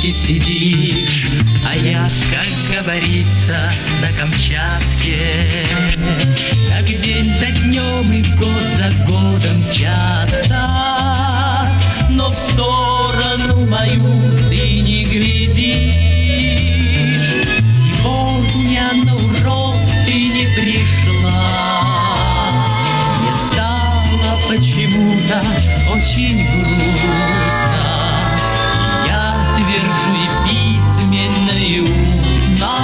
лавочке сидишь, а я, как говорится, на Камчатке. Как день за днем и год за годом мчатся, но в сторону мою ты не глядишь. Сегодня на урок ты не пришла, мне стало почему-то очень грустно. Я твержу и письменно, и устно: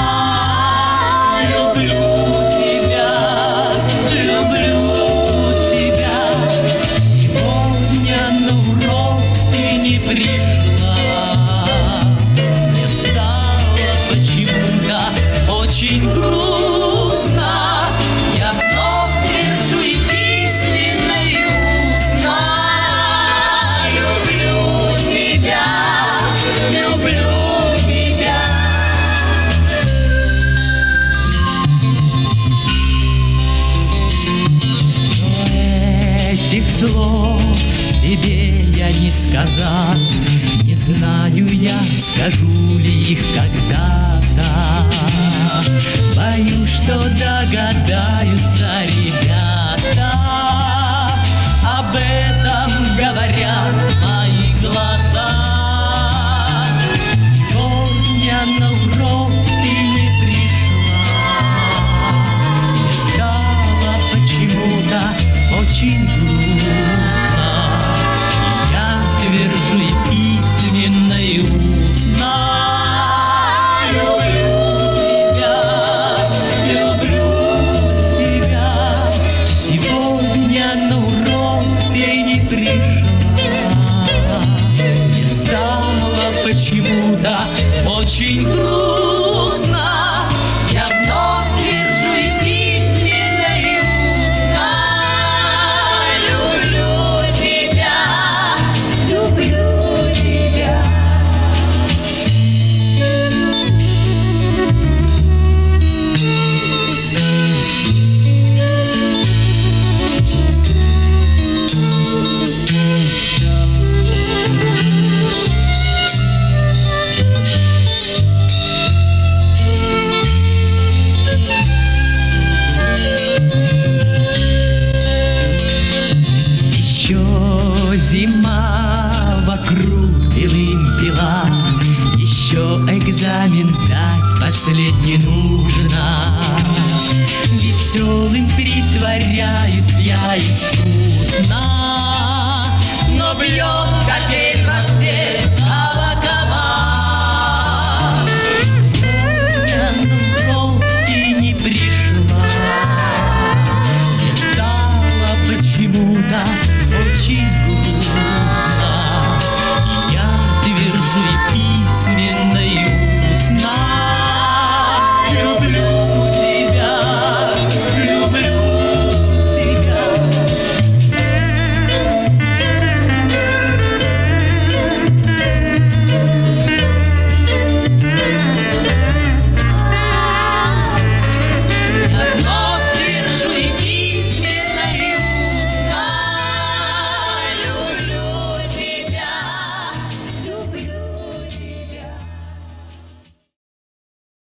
люблю тебя, люблю тебя. Сегодня на урок ты не пришла, мне стало почему-то очень грустно. Я вновь твержу и письменно, и устно: люблю тебя, люблю тебя. Но этих слов тебе я не сказал, не знаю я, скажу ли их когда-то. Боюсь, что догадаются ребята, об этом говорят мои глаза. Сегодня на урок ты не пришла, мне стало почему-то очень грустно. Я твержу и письменно, и устно: люблю тебя, люблю тебя. Сегодня на урок ты не пришла, мне стало почему-то очень грустно. Я вновь твержу и письменно, и устно: люблю тебя, люблю тебя. Зима вокруг белым бела, еще экзамен сдать последний нужно. Веселым притворяюсь я искусно, но бьет капель